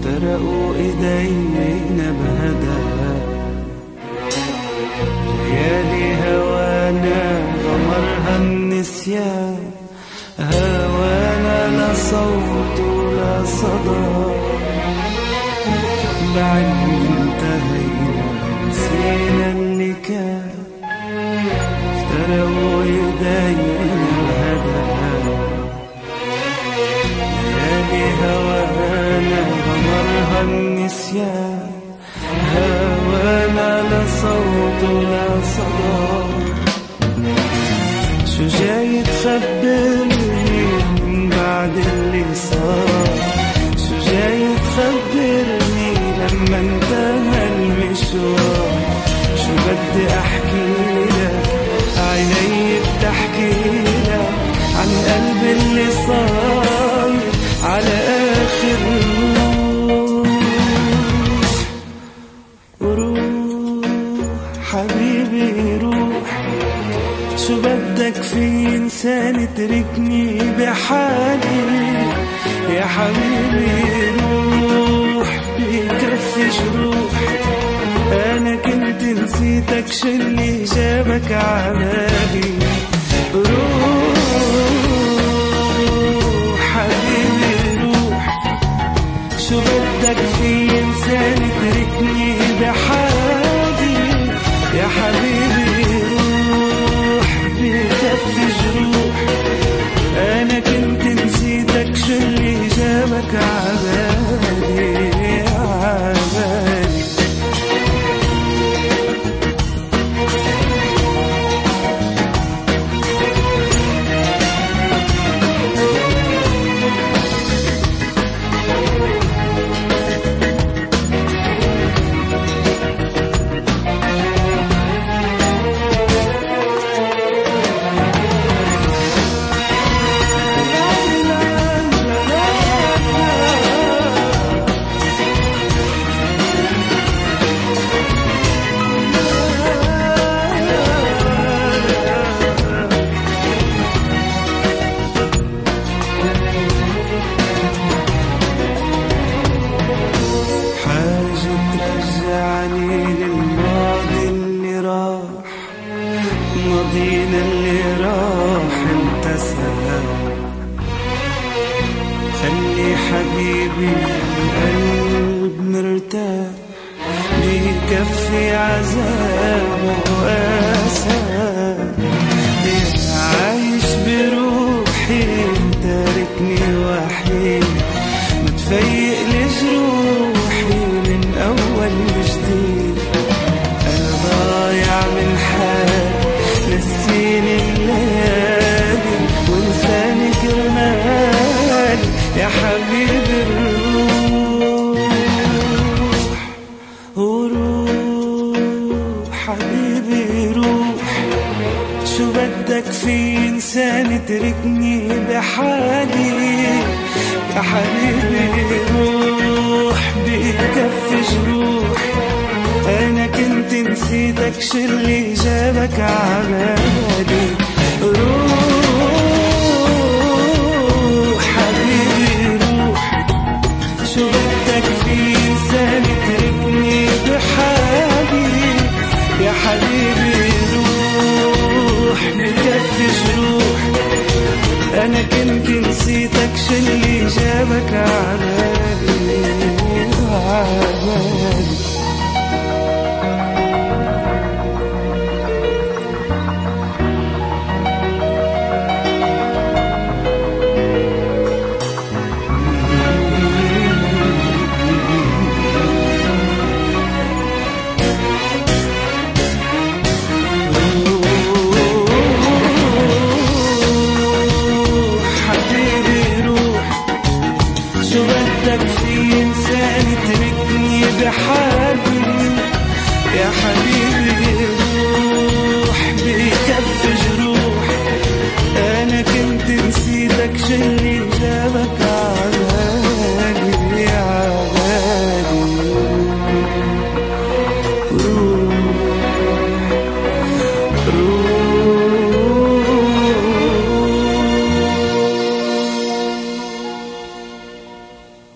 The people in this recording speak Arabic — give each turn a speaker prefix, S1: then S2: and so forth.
S1: افترقوا ايدينا بهدى، ليالي هوانا غمرها النسيان، هوانا لا صوت ولا صدى، بعد انتهينا نسينا اللي كان، افترقوا ايدينا بهدى، ليالي هوانا غمرها النسيان، هوانا لا صوت ولا صدى. شو جاي تخبرني من بعد اللي صار؟ شو جاي تخبرني لما انتهى المشوار؟ شو بدي احكي لك؟ عيني بتحكي لك عن قلبي اللي صار على اخر روح حبيبي روح. شو بدك في انسان تركني بحالي يا حبيبي روح، بكفي جروح. انا كنت نسيتك، شو اللي جابك عبالي؟ روح حبيبي روح. شو بدك في انسان تركني بحالي يا حبيبي روح، بكفي جروح. انا كنت نسيتك، شو اللي جابك عبالي عبالي؟ للماضي اللي راح، ماضينا اللي راح انتسى. خلي حبيبي القلب مرتاح، بيكفي عذاب وأسى. عايش بروحي تاركني وحيد، متفيق لجروحي من أول جديد. أنا ضايع من حالي، نسيني الليالي ولساني كرمالي يا حبيبي الروح. وروح حبيبي روح. شو بدك في إنسان تركني بحالي يا حبيبي روح، بكفي جروح. أنا كنت نسيتك، شو اللي جابك عبالي؟ روح حبيبي روح. شو بدك في إنسان تركني بحالي يا حبيبي روح، بكفي جروح. أنا كنت نسيتك، شو اللي جابك عبالي عبالي؟ شو بدك في إنسان تركني بحالي يا حبيبي